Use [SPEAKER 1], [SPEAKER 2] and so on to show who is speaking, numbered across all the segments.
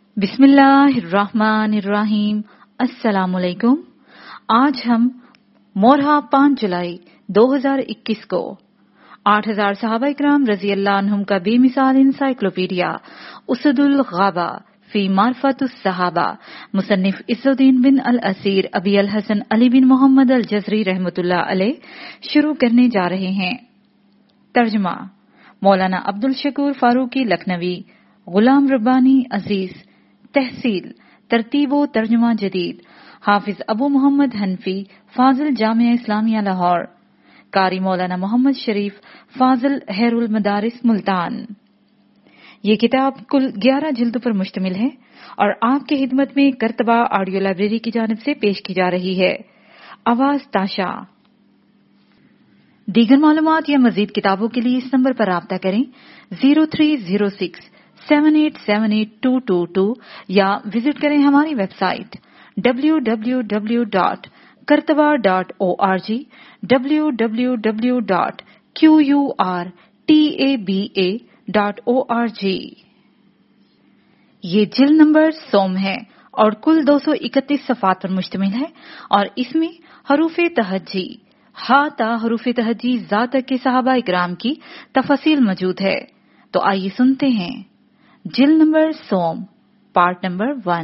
[SPEAKER 1] بسم اللہ الرحمن الرحیم۔ السلام علیکم۔ آج ہم مورہا 5 جولائی 2021 کو 8000 صحابہ اکرام رضی اللہ عنہم کا بے مثال انسائکلوپیڈیا اسد الغابہ فی معرفت الصحابہ مصنف عز الدین بن الاسیر ابی الحسن علی بن محمد الجزری رحمۃ اللہ علیہ شروع کرنے جا رہے ہیں۔ ترجمہ مولانا عبد الشکور فاروقی لکھنوی، غلام ربانی عزیز، تحصیل ترتیب و ترجمہ جدید، حافظ ابو محمد حنفی، فاضل جامعہ اسلامیہ لاہور، قاری مولانا محمد شریف فاضل خیر المدارس ملتان۔ یہ کتاب کل 11 جلدوں پر مشتمل ہے اور آپ کی خدمت میں کرتبہ آڈیو لائبریری کی جانب سے پیش کی جا رہی ہے۔ آواز تاشا۔ دیگر معلومات یا مزید کتابوں کے لیے اس نمبر پر رابطہ کریں 030678782222 یا وزٹ کریں ہماری ویب سائٹ www.kartaba.org www.qurtaba.org۔ یہ جلد نمبر 100 ہے اور کل 231 صفحات پر مشتمل ہے اور اس میں حروف تہجی ہا تا حروف تہجی زا تک کے صحابہ اکرام کی تفصیل موجود ہے۔ تو آئیے سنتے ہیں جلد نمبر 100 پارٹ نمبر 1۔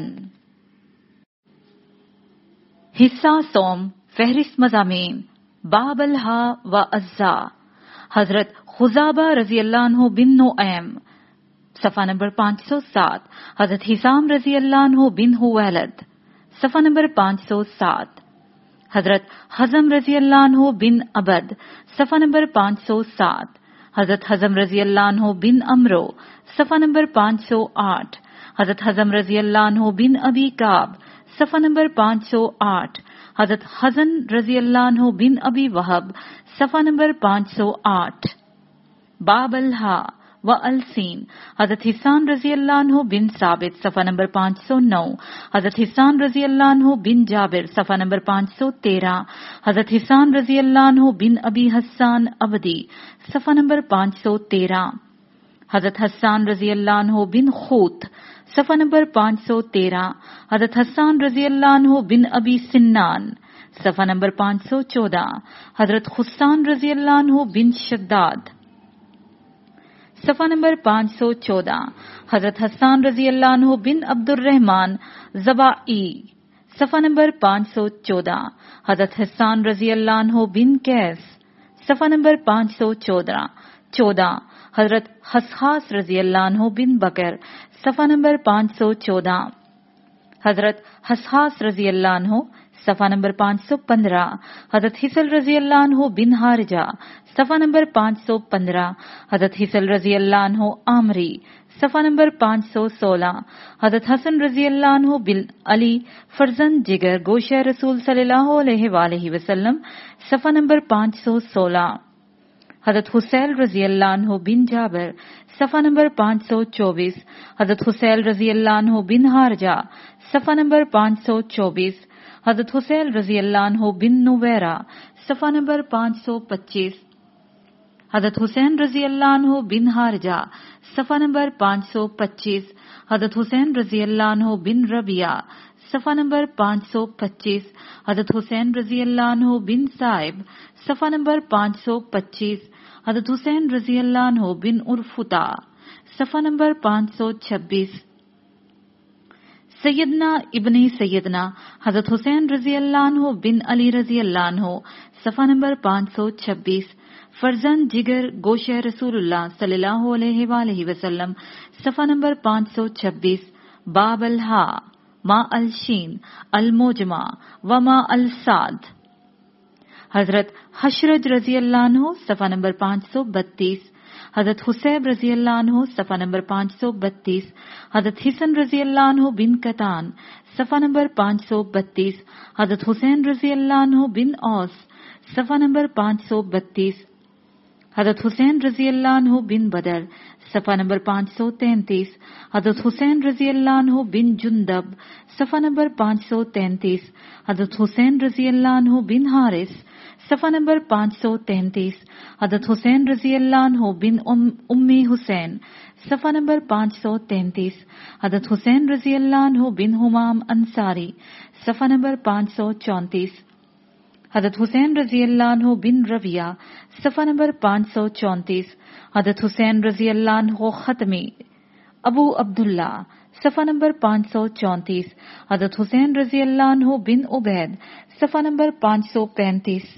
[SPEAKER 1] حصہ 100 فہرست مضامین باب الہا و عزا حضرت خزابہ رضی اللہ عنہ بن نعیم، صفحہ نمبر 507۔ حضرت حسام رضی اللہ عنہ بن حویلد، صفحہ نمبر 507۔ حضرت حزم رضی اللہ عنہ بن عبد، صفحہ نمبر 507۔ حضرت حزم رضی اللہ عنہ بن عمرو، صفحہ نمبر 508۔ حضرت حزم رضی اللہ عنہ بن ابی کعب، صفحہ نمبر 508۔ حضرت حزن رضی اللہ عنہ بن ابی وہب، صفحہ نمبر 508۔ باب الہا و السین حضرت حسان رضی اللہ عنہ بن ثابت، صفحہ نمبر 509۔ حضرت حسان رضی اللہ عنہ بن جابر، صفحہ نمبر 513۔ حضرت حسان رضی اللہ عنہ بن ابی حسان عبدی، صفحہ نمبر 513۔ حضرت حسان رضی اللہ عنہ بن خوت، صفحہ نمبر 513۔ حضرت حسان رضی اللہ عنہ بن ابی سنان، صفحہ نمبر 514۔ حضرت خسان رضی اللہ عنہ بن شداد، صفحہ نمبر 514۔ حضرت حسان رضی اللہ عنہ بن عبد الرحمن زبائی، صفحہ نمبر 514۔ حضرت حسان رضی اللہ عنہ بن قیس، صفحہ نمبر 514۔ حضرت حسحاس رضی اللہ عنہ بن بکر، صفحہ نمبر 514۔ حضرت حسحاس رضی اللہ عنہ، صفحہ نمبر 515۔ حضرت حسل رضی اللہ عنہ بن حارجہ، صفحہ نمبر 515۔ حضرت حسل رضی اللہ عنہ عامری، صفحہ نمبر 516۔ حضرت حسن رضی اللہ عنہ بن علی فرزند جگر گوشہ رسول صلی اللہ علیہ وآلہ وسلم، صفحہ نمبر 516۔ حضرت حسین رضی اللہ عنہ بن جابر، صفحہ نمبر 524۔ حضرت حسین رضی اللہ عنہ بن حارجہ، صفحہ نمبر 524۔ حضرت حسین رضی اللہ عنہ بن نویرہ، صفحہ نمبر 525۔ حضرت حسین رضی اللہ عنہ بن حارجہ، صفحہ نمبر 525۔ حضرت حسین رضی اللہ عنہ بن ربیہ، صفحہ نمبر 525۔ حضرت حسین رضی اللہ عنہ بن صائب، صفحہ نمبر 525۔ حضرت حسین رضی اللہ عنہ بن عرفتا، صفحہ نمبر 526۔ سیدنا ابن سیدنا حضرت حسین رضی اللہ عنہ بن علی رضی اللہ عنہ، صفحہ نمبر 526۔ فرزند جگر گوشہ رسول اللہ صلی اللہ علیہ وآلہ وسلم، صفحہ نمبر 526۔ باب الہا ما الشین الموجمہ و ما الساد حضرت حشرج رضی اللہ عنہ، صفحہ نمبر 532۔ حضرت حسیب رضی اللہ عنہ، صفحہ نمبر 532۔ حضرت حسن رضی اللہ عنہ بن قطان، صفحہ نمبر 532۔ حضرت حسین رضی اللہ عنہ بن اوس، صفحہ نمبر 532۔ حضرت حسین رضی اللہ عنہ بن بدر، صفحہ نمبر 533۔ حضرت حسین رضی اللہ عنہ بن جندب، صفحہ نمبر 533۔ حضرت حسین رضی اللہ عنہ بن حارث، صفحہ نمبر 533. حضرت حسین رضی اللہ عنہ بن امی حسین. صفحہ نمبر 533. حضرت حسین رضی اللہ عنہ بن حمام انصاری. صفحہ نمبر 534. حضرت حسین رضی اللہ عنہ بن رویہ. صفحہ نمبر 534. حضرت حسین رضی اللہ عنہ ختمی ابو عبداللہ. صفحہ نمبر 534. حضرت حسین رضی اللہ عنہ بن عبید. صفحہ نمبر 535.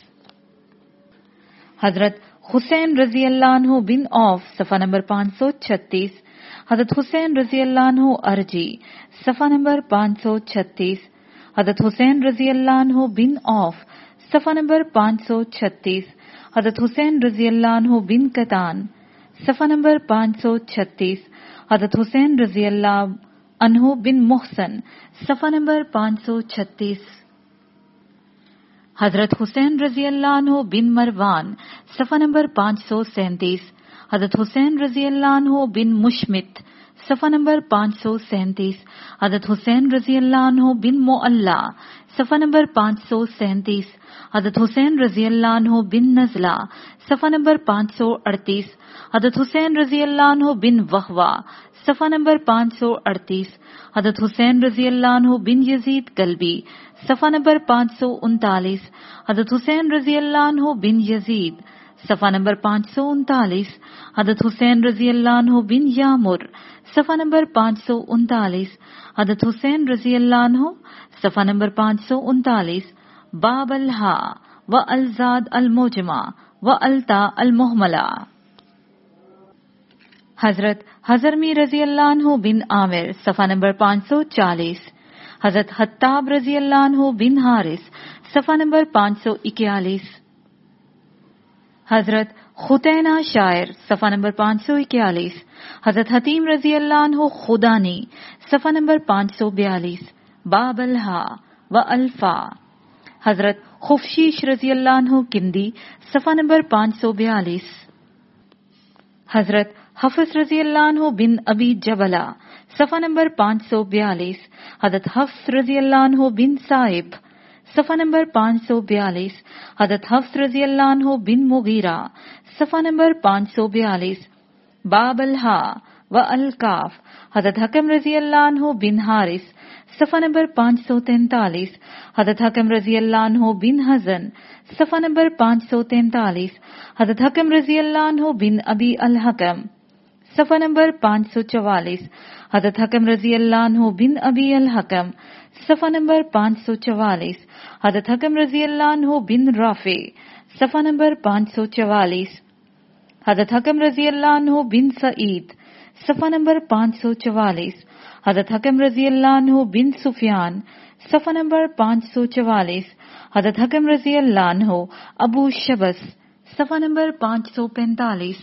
[SPEAKER 1] حضرت حسین رضی اللہ عنہ بن عوف. صفحہ نمبر 536. حضرت حسین رضی اللہ عنہ ارجی. صفحہ نمبر 536. حضرت حسین رضی اللہ عنہ بن عوف. صفحہ نمبر 536. حضرت حسین رضی اللہ عنہ بن قطان. صفحہ نمبر 536. حضرت حسین رضی اللہ عنہ بن محسن. صفحہ نمبر 536. حضرت حسین رضی اللہ عنہ بن مروان. صفحہ نمبر 537. حضرت حسین رضی اللہ عنہ بن مشمت. صفحہ نمبر 537. حضرت حسین رضی اللہ عنہ بن معلا. صفحہ نمبر 537. حضرت حسین رضی اللہ عنہ بن نزلہ. صفحہ نمبر 538. حضرت حسین رضی اللہ عنہ بن وہوا. صفحہ نمبر 538. حضرت حسین رضی اللہ عنہ بن یزید قلبی. صفحہ نمبر 539. حضرت حسین رضی اللہ عنہ بن یزید. صفحہ نمبر 539. حضرت حسین رضی اللہ عنہ بن یامر. صفحہ نمبر 539. حضرت حسین رضی اللہ عنہ. صفحہ نمبر 539. باب الہا و الزاد الموجمہ و التا المحملہ. حضرت حضرمی رضی اللہ عنہ بن عامر. صفحہ نمبر 540. حضرت حتاب رضی اللہ عنہ بن حارث. صفحہ نمبر 541. حضرت ختینہ شاعر. صفحہ نمبر 541. حضرت حتیم رضی اللہ عنہ خدانی. صفحہ نمبر 542. باب الہا و الفا. حضرت خفشیش رضی اللہ عنہ کندی. صفحہ نمبر 542. حضرت حفظ رضی اللہ عنہ بن ابی جبلہ. صفحہ نمبر 542. حضرت حفظ رضی اللہ عنہ بن صائب. صفحہ نمبر 542. حضرت حفظ رضی اللہ عنہ بن مغیرہ. صفحہ نمبر 542. باب الہا و الکاف. حضرت حکم رضی اللہ عنہ بن حارث. صفحہ نمبر 543. حضرت حکم رضی اللہ عنہ بن حزن. صفحہ نمبر 543. حضرت حکم رضی اللہ عنہ بن ابی الحکم. صفحہ نمبر 544. حضرت حکم رضی اللہ عنہ بن ابی الحکم. صفحہ نمبر 544. حضرت حکم رضی اللہ عنہ بن رافع. صفحہ نمبر 544. حضرت حکم رضی اللہ عنہ بن سعید. صفحہ نمبر 544. حضرت حکم رضی اللہ عنہ بن سفیان. صفحہ نمبر 544. حضرت حکم رضی اللہ عنہ ابو شبس. صفحہ نمبر 545.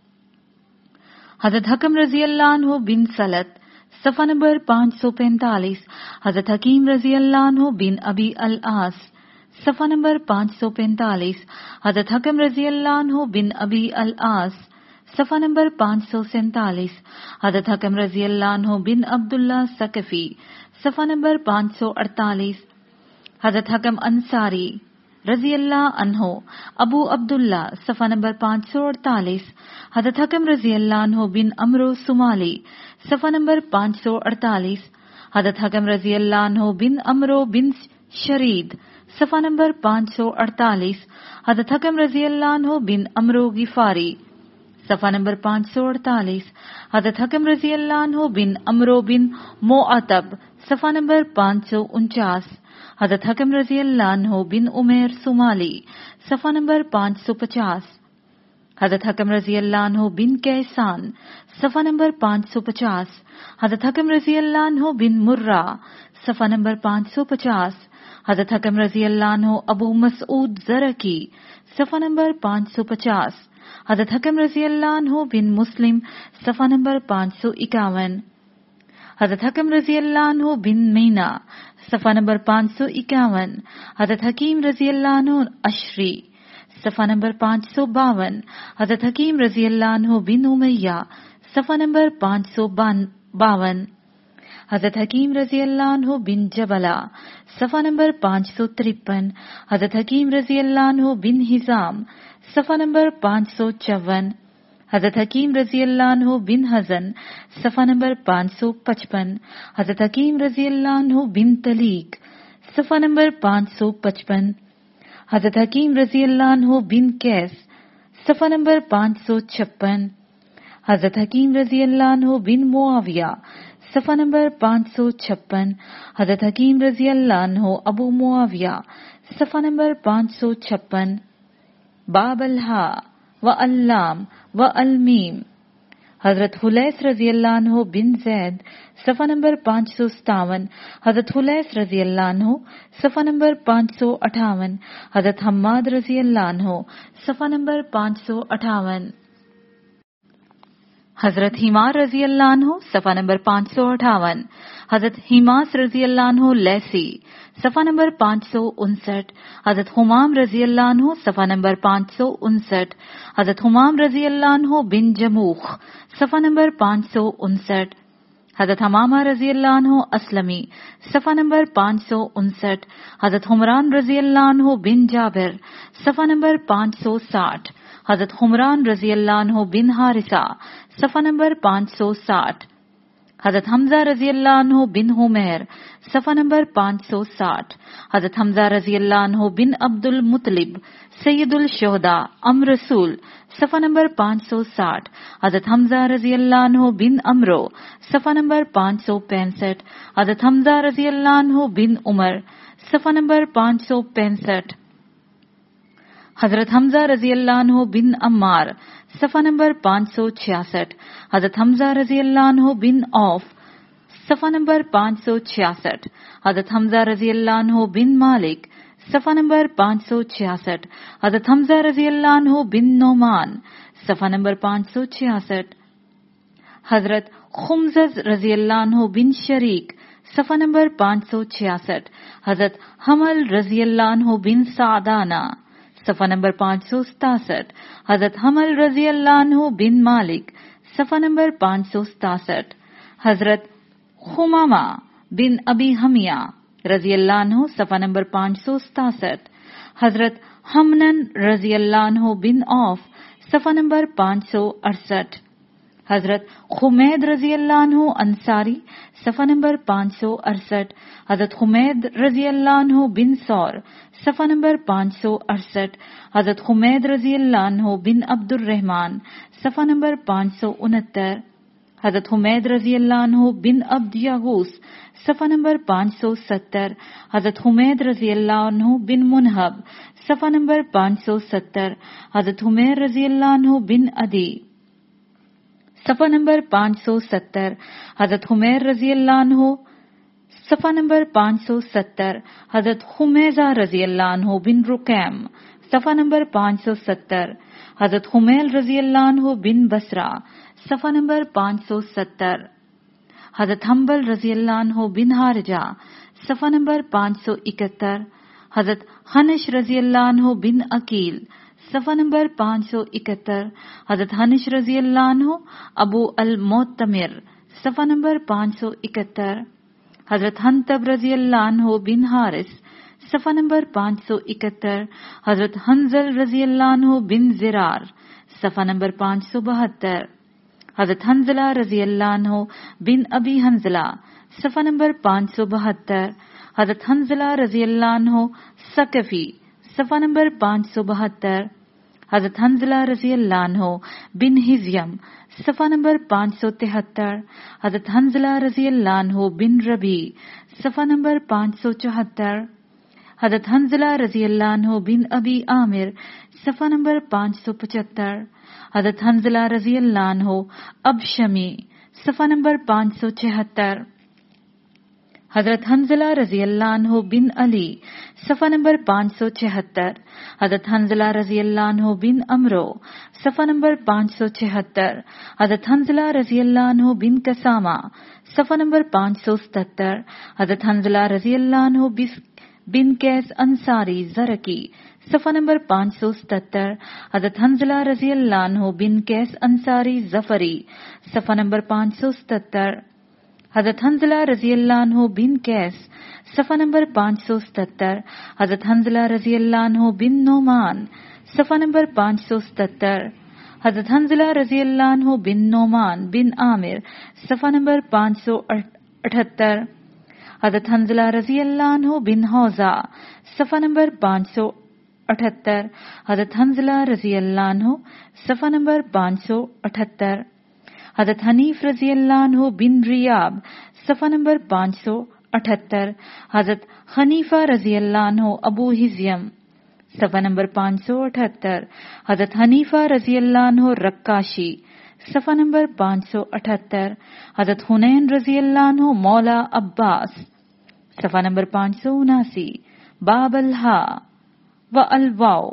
[SPEAKER 1] حضرت حکم رضی اللہ عنہ بن سلط. صفحہ نمبر 545. حضرت حکیم رضی اللہ عنہ بن ابی العاص. صفحہ نمبر 545. حضرت حکم رضی اللہ عنہ بن ابی العاص. صفحہ نمبر 547. حضرت حکم رضی اللہ عنہ بن عبداللہ ثقفی. صفحہ نمبر 548. حضرت حکم انصاری رضی اللہ عنہ ابو عبداللہ. صفحہ نمبر 548. حضرت حکم رضی اللہ عنہ بن عمرو سمالی. صفحہ نمبر 548. حضرت حکم رضی اللہ عنہ بن عمرو بن شرید. صفحہ نمبر 548. حضرت حکم رضی اللہ عنہ بن عمرو غفاری. صفحہ نمبر 548. حضرت حکم رضی اللہ عنہ بن عمرو بن معتب. صفحہ نمبر 549. حضرت حکم رضی اللہ عنہ بن عمیر سمالی. صفحہ نمبر 550. حضرت حکم رضی اللہ عنہ بن کیسان. صفحہ نمبر 550. حضرت حکم رضی اللہ عنہ بن مرہ. صفحہ نمبر 550. حضرت حکم رضی اللہ عنہ ابو مسعود زرکی. صفحہ نمبر 550. حضرت حکم رضی اللہ عنہ بن مسلم. صفحہ نمبر 551. حضرت حکم رضی اللہ عنہ بن مینا. صفحہ نمبر 551. حضرت حکیم رضی اللہ عنہ اشری. صفحہ نمبر 552. حضرت حکیم رضی اللہ عنہ بن امیہ. صفحہ نمبر 552. حضرت حکیم رضی اللہ عنہ بن جبلہ. صفحہ نمبر 553. حضرت حکیم رضی اللہ عنہ بن حزام صفحہ نمبر 554. حضرت حکیم رضی اللہ عنہ بن حزن صفحہ نمبر 555. حضرت حکیم رضی اللہ عنہ بن تلیق صفحہ نمبر 555. حضرت حکیم رضی اللہ عنہ بن کیس صفحہ نمبر 556. حضرت حکیم رضی اللہ عنہ بن معاویہ صفحہ نمبر 556. حضرت حکیم رضی اللہ عنہ ابو معاویہ صفحہ نمبر 556. باب الہا و علام و المیم. حضرت حلیس رضی اللہ عنہ بن زید صفحہ نمبر 557. حضرت حلیس رضی اللہ عنہ صفحہ نمبر 558. حضرت حماد رضی اللہ عنہ صفحہ نمبر 558. حضرت حمار رضی اللہ عنہ صفحہ نمبر 558. حضرت حماس رضی اللہ عنہ لیسی صفحہ نمبر 559. حضرت حمام رضی اللہ عنہ صفحہ نمبر 559. حضرت حمام رضی اللہ عنہ بن جموخ صفحہ نمبر 559. حضرت حمامہ رضی اللہ عنہ اسلمی صفحہ نمبر 559. حضرت حمران رضی اللہ عنہ بن جابر صفحہ نمبر 560. حضرت حمران رضی اللہ عنہ بن حارثہ صفحہ نمبر 560. حضرت حمزہ رضی اللہ عنہ بن حمیر صفحہ نمبر 560. حضرت حمزہ رضی اللہ عنہ بن عبد المطلب سید الشہداء ام رسول صفحہ نمبر 560. حضرت حمزہ رضی اللہ عنہ بن امرو صفحہ نمبر 565. حضرت حمزہ رضی اللہ عنہ بن عمر صفحہ نمبر 565. حضرت حمزہ رضی اللہ عنہ بن عمار صفحہ نمبر 566. حضرت حمزہ رضی اللہ عنہ بن عوف صفحہ نمبر 566. حضرت حمزہ رضی اللہ عنہ بن مالک صفحہ نمبر 566. حضرت حمزہ رضی اللہ عنہ بن نعمان صفحہ نمبر 566. حضرت خمزز رضی اللہ عنہ بن شریک صفحہ نمبر 566. حضرت حمل رضی اللہ عنہ بن سعدانہ صفحہ نمبر 567. حضرت حمل رضی اللہ عنہ بن مالک صفحہ نمبر 567. حضرت خمامہ بن ابی حمیہ رضی اللہ عنہ صفحہ نمبر 567. حضرت حمنن رضی اللہ عنہ بن عوف صفحہ نمبر 568. حضرت حمید رضی اللہ عنہ انصاری صفحہ نمبر 568. حضرت حمید رضی اللہ عنہ بن سور صفحہ نمبر 568. حضرت حمید رضی اللہ عنہ بن عبد الرحمن صفحہ نمبر 569. حضرت حمید رضی اللہ عنہ بن عبد یاغوس صفحہ نمبر 570. حضرت حمید رضی اللہ عنہ بن منہب صفحہ نمبر 570. حضرت حمید رضی اللہ عنہ بن عدی صفحہ نمبر 570. حضرت حمیر رضی اللہ عنہ صفحہ نمبر 570. حضرت حمیزہ رضی اللہ عنہ بن رقیم صفحہ نمبر 570. حضرت حمیل رضی اللہ عنہ بن بصرہ صفحہ نمبر 570. حضرت حنبل رضی اللہ عنہ بن حارجہ صفحہ نمبر 571. حضرت حنش رضی اللہ عنہ بن عقیل صفحہ نمبر 571. حضرت حنش رضی اللہ عنہ ابو المعتمر صفحہ نمبر 571. حضرت حنتب رضی اللہ عنہ بن حارث صفحہ نمبر 571. حضرت حنزل رضی اللہ عنہ بن زرار صفحہ نمبر 572. حضرت حنزلہ رضی اللہ عنہ بن ابی حنزلہ صفحہ نمبر 572. حضرت حنزلہ رضی اللہ عنہ ثقفی صفحہ نمبر 572. حضرت حنزلہ رضی اللہ عنہ بن حزیم صفحہ نمبر 573. حضرت حنزلہ رضی اللہ عنہ بن ربی صفحہ نمبر 574. حضرت حنزلہ رضی اللہ عنہ بن ابی عامر صفحہ نمبر 575. حضرت حنزلہ رضی اللہ عنہ ابشمی صفحہ نمبر 576. حضرت حنزلہ رضی اللہ عنہ بن علی صفحہ نمبر 576. حضرت حنزلہ رضی اللہ عنہ بن امرو صفحہ نمبر 576. حضرت حنزلہ رضی اللہ عنہ بن قسامہ صفحہ نمبر 577. حضرت حنزلہ رضی اللہ عنہ بن کیس انصاری زرکی صفحہ نمبر 577. حضرت حنزلہ رضی اللہ عنہ بن کیس انصاری ظفری صفحہ نمبر 577. حضرت حنزلہ رضی اللہ عنہ بن کیس صفحہ نمبر 577 حضرت حنزلہ رضی اللہ عنہ بن نعمان، صفحہ نمبر 577 حضرت حنزلہ رضی اللہ عنہ بن نعمان بن عامر، صفحہ نمبر 578 حضرت حنزلہ رضی اللہ عنہ بن حوزہ، صفحہ نمبر 578 حضرت حنزلہ رضی اللہ عنہ، صفحہ نمبر 578 حضرت حنیف رضی اللہ عنہ بن ریاب، صفحہ نمبر 578 حضرت حنیفہ رضی اللہ عنہ ابو ہزیم، صفحہ نمبر 578 حضرت حنیفہ رضی اللہ عنہ رکاشی، صفحہ نمبر 578 حضرت حنین رضی اللہ عنہ مولا عباس، صفحہ نمبر 579 باب الہا و الواو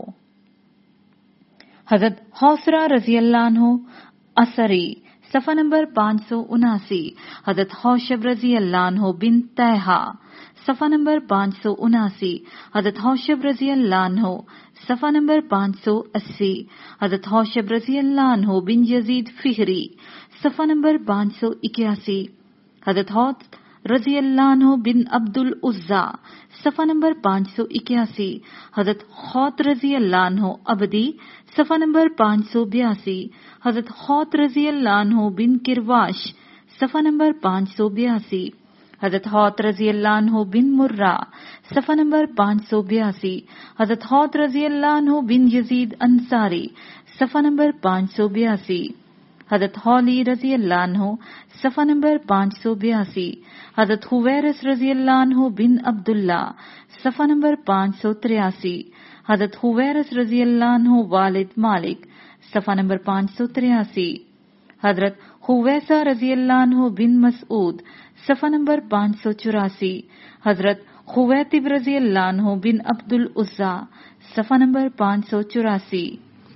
[SPEAKER 1] حضرت حوسرہ رضی اللہ عنہ اثری، صفحہ نمبر 579 حضرت حوشب رضی اللہ عنہ بن طیحہ، صفحہ نمبر 579 حضرت حوشب رضی اللہ عنہ، صفحہ نمبر 580 حضرت حوشب رضی اللہ عنہ بن یزید فہری، صفحہ نمبر 581 حضرت حوت رضی اللہ عنہ بن عبد العزا، صفحہ نمبر 581 حضرت حوت رضی اللہ عنہ عبدی، صفحہ نمبر 582 حضرت حوت رضی اللہ عنہ بن کرواش، صفحہ نمبر 582 حضرت حوت رضی اللہ عنہ بن مرہ، صفحہ نمبر 582 حضرت حوت رضی اللہ عنہ بن یزید انصاری، صفحہ نمبر 582 حضرت حولی رضی اللہ عنہ، صفحہ نمبر 582 حضرت حویرث رضی اللہ عنہ بن عبداللہ، صفحہ نمبر 583 حضرت حویرث رضی اللہ عنہ والد مالک، صفحہ نمبر 583 حضرت حویسہ رضی اللہ عنہ بن مسعود، صفحہ نمبر 584 حضرت حویتب رضی اللہ عنہ بن عبد العزا، صفحہ نمبر 584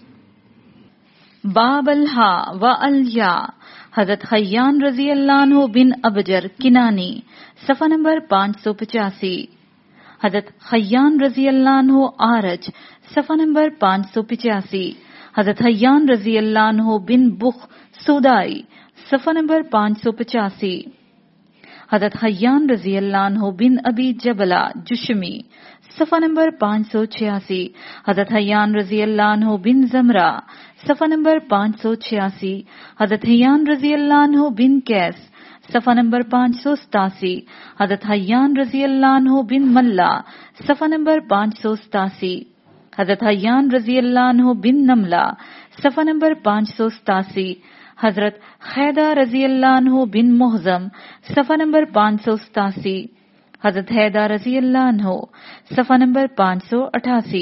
[SPEAKER 1] باب الہا و الیا حضرت حیان رضی اللہ عنہ بن ابجر کنانی، صفحہ نمبر 585 حضرت حیان رضی اللہ عنہ آرج، صفحہ نمبر 585 حضرت حیان رضی اللہ عنہ بن بخ سودائی، صفحہ نمبر 585 حضرت حیان رضی اللہ عنہ بن ابی جبلہ جشمی، صفحہ نمبر 586 حضرت حیان رضی اللہ عنہ بن زمرہ، صفحہ نمبر 586 حضرت حیان رضی اللہ عنہ بن کیس، صفحہ نمبر 587 حضرت حیان رضی اللہ عنہ بن ملا، صفحہ نمبر 587 حضرت حیان رضی اللہ عنہ بن نملہ، صفحہ نمبر 587 حضرت خیدہ رضی اللہ عنہ بن محزم، صفحہ نمبر 587 حضرت حیدہ رضی اللہ عنہ، صفحہ نمبر 588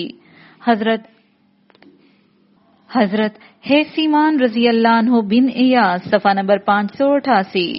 [SPEAKER 1] حضرت حیثیمان رضی اللہ عنہ بن ایاس، صفحہ نمبر 588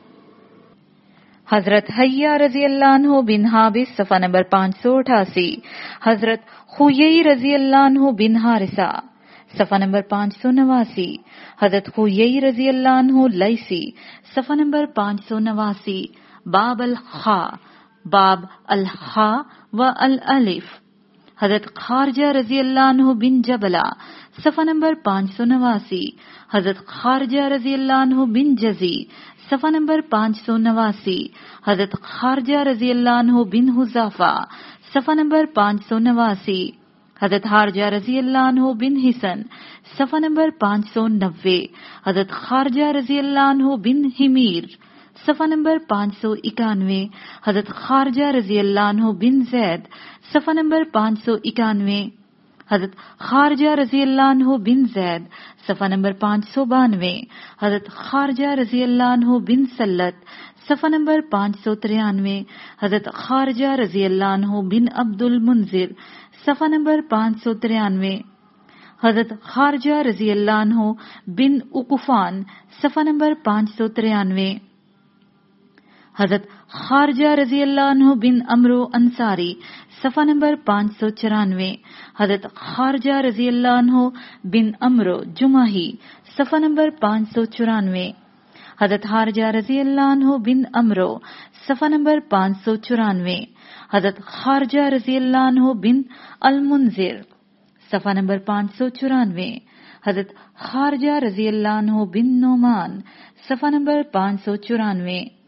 [SPEAKER 1] حضرت حیہ رضی اللہ عنہ بن حابس، صفحہ نمبر 588 حضرت خویی رضی اللہ عنہ بن حارثہ، صفحہ نمبر 589 حضرت خویی رضی اللہ عنہ لیسی، صفحہ نمبر 589 باب الخا باب الخا و الالف حضرت خارجہ رضی اللہ عنہ بن جبلہ، صفحہ نمبر 589 حضرت خارجہ رضی اللہ عنہ بن جزی، صفحہ نمبر 589 حضرت خارجہ رضی اللہ عنہ بن حذافہ، صفحہ نمبر 589 حضرت خارجہ رضی اللہ عنہ بن حسن، صفحہ نمبر 590 حضرت خارجہ رضی اللہ عنہ بن حمیر، صفحہ نمبر 591 حضرت خارجہ رضی اللہ عنہ بن زید، صفحہ نمبر 591 حضرت خارجہ رضی اللہ عنہ بن زید، صفحہ نمبر 592 حضرت خارجہ رضی اللہ عنہ بن سلت، صفحہ نمبر 593 حضرت خارجہ رضی اللہ عنہ بن عبد المنذر، صفحہ نمبر 593 حضرت خارجہ رضی اللہ عنہ بن عقفان، صفحہ نمبر 593 حضرت خارجہ رضی اللہ عنہ بن عمرو انصاری، صفحہ نمبر 594 حضرت خارجہ رضی اللہ عنہ بن عمرو جمحی، صفحہ نمبر 594 حضرت خارجہ رضی اللہ عنہ بن عمرو، صفحہ نمبر 594 حضرت خارجہ رضی اللہ عنہ بن المنذر، صفحہ نمبر 594 حضرت خارجہ رضی اللہ عنہ بن نعمان، صفحہ نمبر 594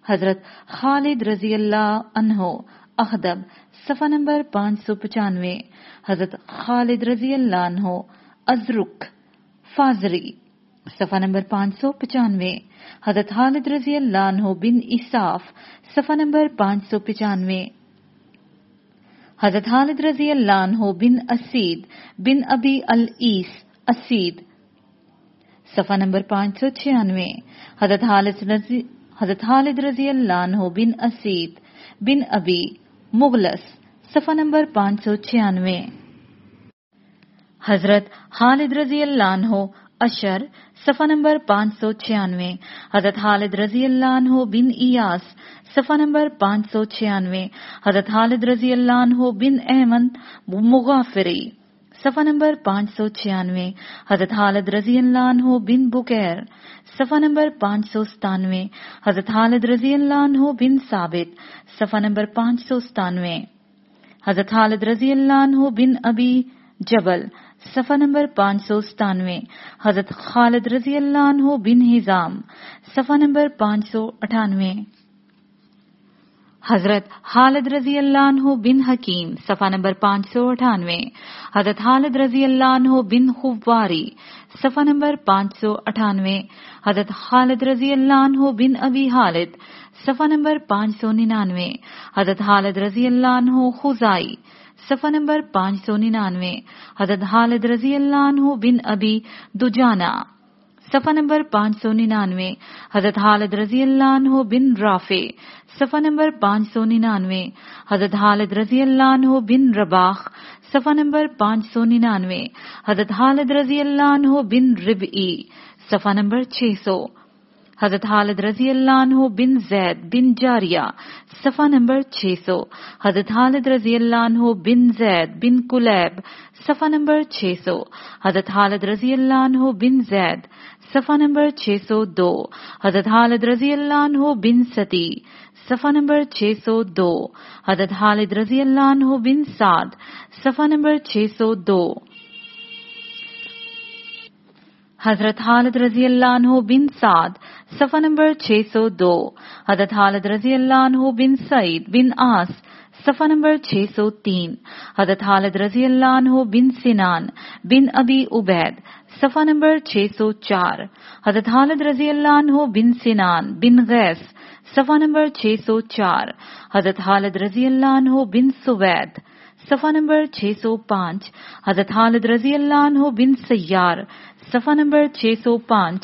[SPEAKER 1] حضرت خالد رضی اللہ عنہ اخدب صفحہ نمبر 595. حضرت خالد رضی اللہ عنہ ازرق فازری صفحہ نمبر 595. حضرت خالد رضی اللہ عنہ بن اساف صفحہ نمبر 595. حضرت خالد رضی اللہ عنہ بن اسید بن ابی العیس اسید صفحہ نمبر 596. حضرت خالد رضی اللہ عنہ بن اسید بن ابی مغلس صفحہ نمبر 596. حضرت خالد رضی اللہ عنہ اشر صفحہ نمبر 596. حضرت خالد رضی اللہ عنہ بن ایاس صفحہ نمبر 596. حضرت خالد رضی اللہ عنہ بن احمد مغافری صفحہ نمبر 596. حضرت خالد رضی اللہ عنہ بن بکیر صفحہ نمبر 597. حضرت خالد رضی اللہ عنہ بن ثابت صفحہ نمبر 597. حضرت خالد رضی اللہ عنہ بن ابی جبل صفحہ نمبر 597. حضرت خالد رضی اللہ عنہ بن ہزام صفحہ نمبر 598. حضرت خالد رضی اللہ عنہ بن حکیم صفحہ نمبر 598. حضرت خالد رضی اللہ عنہ بن خواری صفحہ نمبر 598. حضرت خالد رضی اللہ عنہ بن ابی خالد صفحہ نمبر 599. حضرت خالد رضی اللہ عنہ خزائی صفحہ نمبر 599. حضرت خالد رضی اللہ عنہ بن ابی دجانہ صفحہ نمبر 599. حضرت خالد رضی اللہ عنہ بن رافع صفحہ نمبر 599. حضرت خالد رضی اللہ عنہ بن رباح صفحہ نمبر 599. حضرت خالد رضی اللہ عنہ بن ربعی صفحہ نمبر 600. حضرت خالد رضی اللہ عنہ بن زید بن جاریہ صفحہ نمبر 600. حضرت خالد رضی اللہ عنہ بن زید بن کلیب صفحہ نمبر 600. حضرت خالد رضی اللہ عنہ بن زید صفحہ نمبر 602. حضرت خالد رضی اللہ عنہ بن ستی صفحہ نمبر 602. حضرت خالد رضی اللہ عنہ بن سعد صفحہ نمبر 602. حضرت خالد رضی اللہ عنہ بن سعد صفحہ نمبر 602. حضرت خالد رضی اللہ عنہ بن سعید بن عاص صفحہ نمبر 603. حضرت خالد رضی اللہ عنہ بن سنان بن ابی عبید صفحہ نمبر 604. حضرت خالد رضی اللہ عنہ بن سنان بن غیث صفحہ نمبر 604. حضرت خالد رضی اللہ عنہ بن سوید صفحہ نمبر 605. حضرت خالد رضی اللہ عنہ بن سیار صفحہ نمبر 605.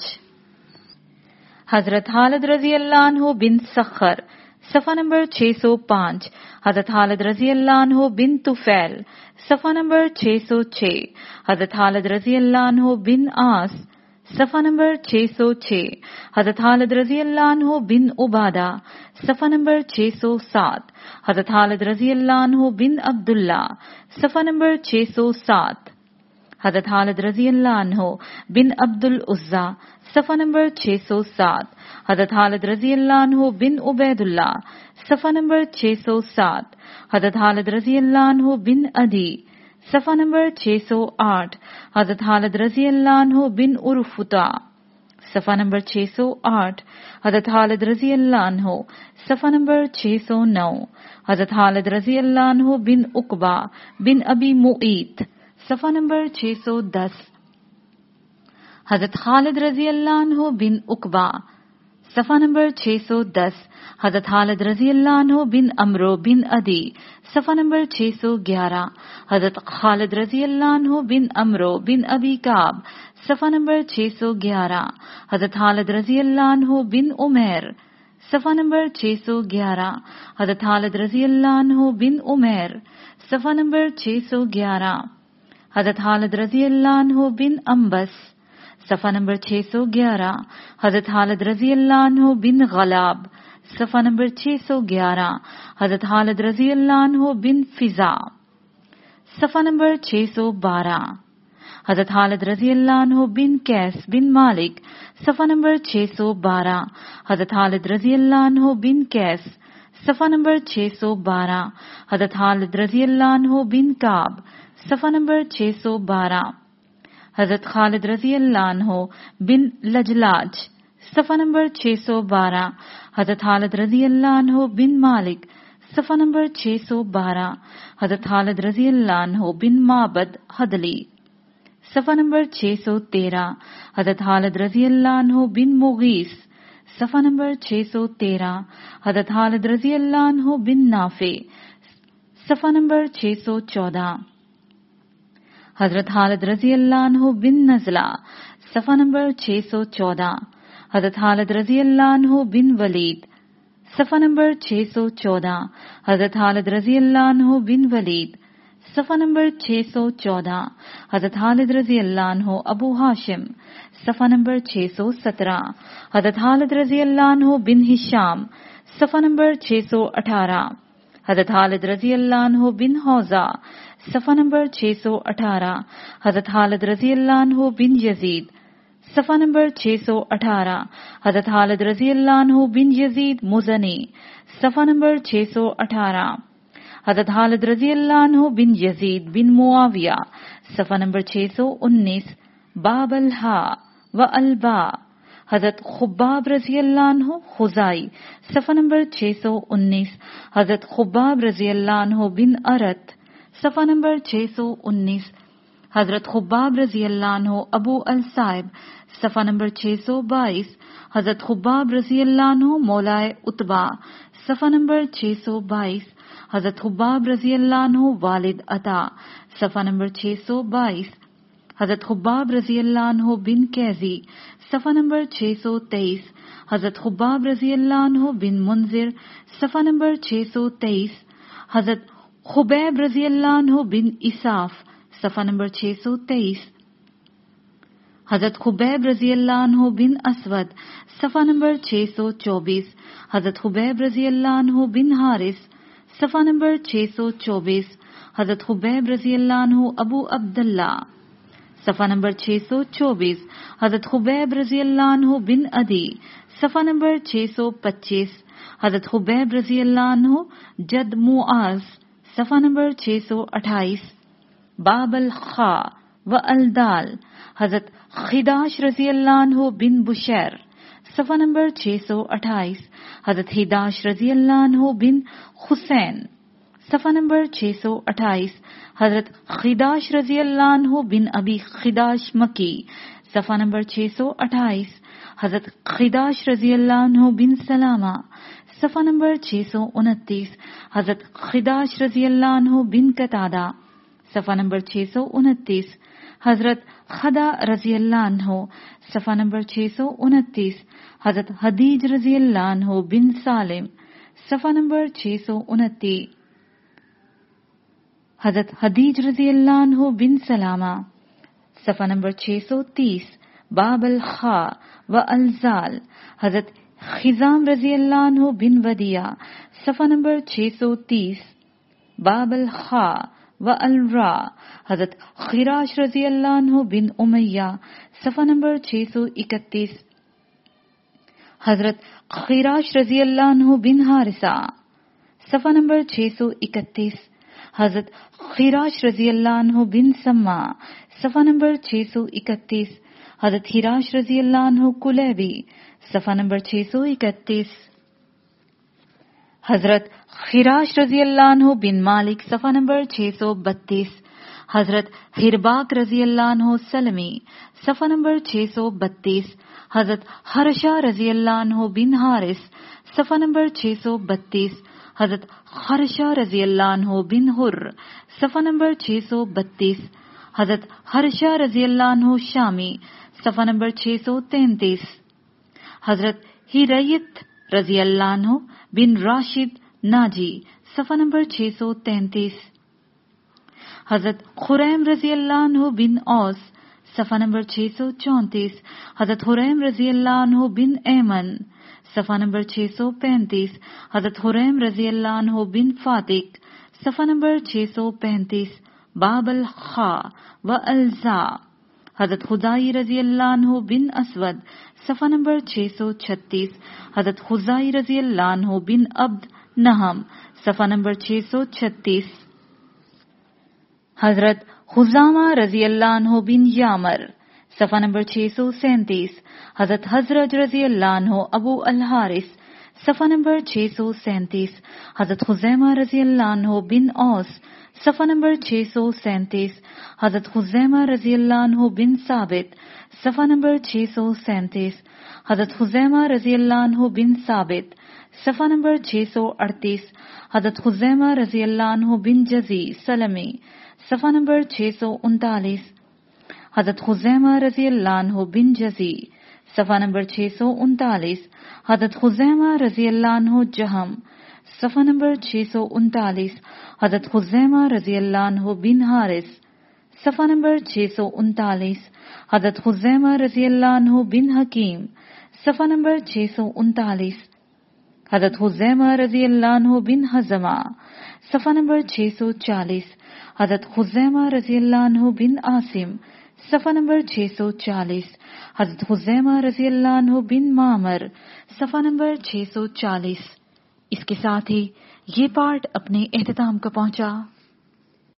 [SPEAKER 1] حضرت خالد رضی اللہ عنہ بن سخر صفحہ نمبر 605. حضرت خالد رضی اللہ عنہ بن طفیل صفحہ نمبر 606. حضرت خالد رضی اللہ عنہ بن عاص صفحہ نمبر 606. حضرت خالد رضی اللہ عنہ بن عبادہ صفحہ نمبر 607. حضرت خالد رضی اللہ عنہ بن عبداللہ صفحہ نمبر 607. حضرت خالد رضی اللہ عنہ بن عبد العزا صفحہ نمبر 607. حضرت خالد رضی اللہ عنہ بن عبید اللہ صفحہ نمبر 607. حضرت خالد رضی اللہ عنہ بن عدی صفحہ نمبر 608. حضرت خالد رضی اللہ عنہ بن عرفتا صفحہ نمبر 608. حضرت خالد رضی اللہ عنہ صفحہ نمبر 609. حضرت خالد رضی اللہ عنہ بن عقبہ بن ابی معیط صفحہ نمبر 610. حضرت خالد رضی اللہ عنہ بن عقبہ صفحہ نمبر 610. حضرت خالد رضی اللہ عنہ بن عمرو بن عدی صفحہ نمبر 611. حضرت خالد رضی اللہ عنہ بن عمرو بن ابی کعب صفحہ نمبر 611. حضرت خالد رضی اللہ عنہ بن عمیر صفحہ نمبر 611. حضرت خالد رضی اللہ عنہ بن عمیر صفحہ نمبر 611. حضرت خالد رضی اللہ عنہ بن انبس صفحہ نمبر 611. حضرت خالد رضی اللہ عنہ بن غلاب صفحہ نمبر 611. حضرت خالد رضی اللہ عنہ بن فضا صفحہ نمبر 612. حضرت خالد رضی اللہ عنہ بن قیس بن مالک صفحہ نمبر 612. حضرت خالد رضی اللہ عنہ بن قیس صفحہ نمبر 612. حضرت خالد رضی اللہ عنہ بن کعب صفحہ نمبر 612. حضرت خالد رضی اللہ عنہ بن لجلاج صفحہ نمبر 612 حضرت خالد رضی اللہ عنہ بن مالک، صفحہ نمبر 612 حضرت خالد رضی اللہ عنہ بن معبد حدلی، صفحہ نمبر 613 حضرت خالد رضی اللہ عنہ بن مغیث، صفحہ نمبر 613 حضرت خالد رضی اللہ عنہ بن نافع، صفحہ نمبر 614 حضرت خالد رضی اللہ عنہ بن نزلہ، صفحہ نمبر 614 حضرت خالد رضی اللہ عنہ بن ولید، صفحہ نمبر 614 حضرت خالد رضی اللہ عنہ بن ولید، صفحہ نمبر 614 حضرت خالد رضی اللہ عنہ ابو ہاشم، صفحہ نمبر 617 حضرت خالد رضی اللہ عنہ بن ہشام، صفحہ نمبر 618 حضرت خالد رضی اللہ عنہ بن حوزہ، صفحہ نمبر 618 حضرت خالد رضی اللہ عنہ بن یزید، صفحہ نمبر 618 حضرت خالد رضی اللہ عنہ بن یزید مزنی، صفحہ نمبر 618 حضرت خالد رضی اللہ عنہ بن یزید بن معاویہ، صفحہ نمبر 619 باب الہا و البا حضرت خباب رضی اللہ عنہ خزائی، صفحہ نمبر 619 حضرت خباب رضی اللہ عنہ بن ارت، صفحہ نمبر 619 حضرت خباب رضی اللہ عنہ ابو الصائب، صفحہ نمبر 622 حضرت خباب رضی اللہ عنہ مولائے اتبا، صفحہ نمبر 622 حضرت خباب رضی اللہ عنہ والد عطا، صفحہ نمبر 622 حضرت خباب رضی اللہ عنہ بن کیزی، صفحہ نمبر 623 حضرت خباب رضی اللہ عنہ بن منذر، صفحہ نمبر 623 حضرت خبیب رضی اللہ عنہ بن اساف، صفحہ نمبر 623 حضرت خبیب رضی اللہ عنہ بن اسود، صفحہ نمبر 624 حضرت خبیب رضی اللہ عنہ بن حارث، صفحہ نمبر 624 حضرت خبیب رضی اللہ عنہ ابو عبداللہ، صفحہ نمبر 624 حضرت خبیب رضی اللہ عنہ بن عدی، صفحہ نمبر 625 حضرت خبیب رضی اللہ عنہ جد معاذ، صفحہ نمبر 628 باب الخا و الدال حضرت خداش رضی اللہ عنہ بن بشیر، صفحہ نمبر 628 حضرت خداش رضی اللہ عنہ بن حسین، صفحہ نمبر 628 حضرت خداش رضی اللہ عنہ بن ابی خداش مکی، صفحہ نمبر 628 حضرت خداش رضی اللہ عنہ بن سلامہ، صفحہ نمبر 629 حضرت خداش رضی اللہ عنہ بن قتادہ، صفحہ نمبر 629 حضرت خدا رضی اللہ عنہ، صفحہ نمبر 629 حضرت حدیج رضی اللہ عنہ بن سالم، صفحہ نمبر 629 حضرت حدیج رضی اللہ عنہ بن سلامہ، صفحہ نمبر 630 باب الخا و الزال حضرت خزام رضی اللہ عنہ بن ودیع، صفحہ نمبر 630 باب الخا و الرا حضرت خراش رضی اللہ عنہ بن امیہ، صفحہ نمبر 631 حضرت خراش رضی اللہ عنہ بن حارثہ، صفحہ نمبر 631 حضرت خراش رضی اللہ عنہ بن سما، صفحہ نمبر 631 حضرت خراش رضی اللہ عنہ کلیبی، صفحہ نمبر 631 حضرت خراش رضی اللہ عنہ بن مالک، صفحہ نمبر 632 حضرت ہرباک رضی اللہ عنہ سلمی، صفحہ نمبر 632 حضرت حرشہ رضی اللہ عنہ بن حارث، صفحہ نمبر 632 حضرت حرشہ رضی اللہ عنہ بن حر، صفحہ نمبر 632 حضرت حرشہ رضی اللہ عنہ شامی، صفحہ نمبر 633 حضرت ہریت رضی اللہ عنہ بن راشد ناجی، صفحہ نمبر 633 حضرت خریم رضی اللہ عنہ بن اوس، صفحہ نمبر 634 حضرت خریم رضی اللہ عنہ بن ایمن، صفحہ نمبر 635 حضرت خریم رضی اللہ عنہ بن فاتق، صفحہ نمبر 635 باب الخا و الزا حضرت خزائی رضی اللہ عنہ بن اسود، صفحہ نمبر 636 حضرت خزائی رضی اللہ عنہ بن عبد نہم، صفحہ نمبر 636 حضرت خزامہ رضی اللہ عنہ بن یامر، صفحہ نمبر 637 حضرت حضرت رضی اللہ عنہ ابو الحارث. صفحہ نمبر 637 حضرت خزیمہ رضی اللہ عنہ بن اوس. صفحہ نمبر 637 حضرت خزیمہ رضی اللہ عنہ بن ثابت. صفحہ نمبر 637 حضرت خزیمہ رضی اللہ عنہ بن ثابت. صفحہ نمبر 638 حضرت خزیمہ رضی اللہ عنہ بن جزی سلمی. صفحہ نمبر 639 حضرت خزیمہ رضی اللہ عنہ بن جزی. صفحہ نمبر 639 حضرت خزیمہ رضی اللہ عنہ جہم. صفحہ نمبر 639 حضرت خزیمہ رضی اللہ عنہ بن حارث. صفحہ نمبر 639 حضرت خزیمہ رضی اللہ عنہ بن حکیم. صفحہ نمبر 639 حضرت خزیمہ رضی اللہ عنہ بن حزمہ. صفحہ نمبر 640 حضرت خزیمہ رضی اللہ عنہ بن عاصم. صفحہ نمبر 640 حضرت خزیمہ رضی اللہ عنہ بن معمر. صفحہ نمبر 640. اس کے ساتھ ہی یہ پارٹ اپنے اختتام کو پہنچا.